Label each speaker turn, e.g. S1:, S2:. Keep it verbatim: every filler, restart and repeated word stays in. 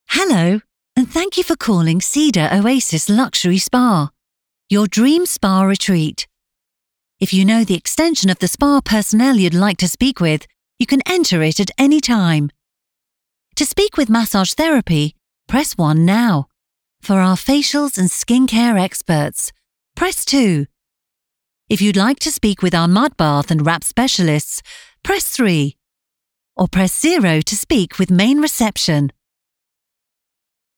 S1: Hello, and thank you for calling Cedar Oasis Luxury Spa, your dream spa retreat. If you know the extension of the spa personnel you'd like to speak with, you can enter it at any time. To speak with Massage Therapy, press one now. For our facials and skincare experts, press two. If you'd like to speak with our mud bath and wrap specialists, press three. Or press zero to speak with main reception.